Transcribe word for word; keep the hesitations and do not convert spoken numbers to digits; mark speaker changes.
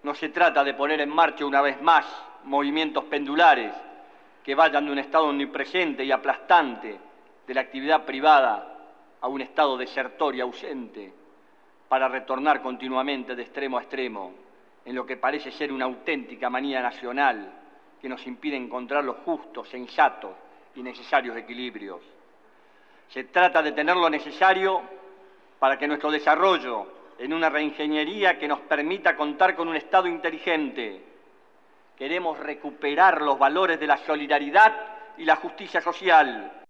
Speaker 1: No se trata de poner en marcha una vez más movimientos pendulares que vayan de un estado omnipresente y aplastante de la actividad privada a un estado desertor y ausente, para retornar continuamente de extremo a extremo en lo que parece ser una auténtica manía nacional que nos impide encontrar los justos, sensatos y necesarios equilibrios. Se trata de tener lo necesario para que nuestro desarrollo en una reingeniería que nos permita contar con un Estado inteligente. Queremos recuperar los valores de la solidaridad y la justicia social,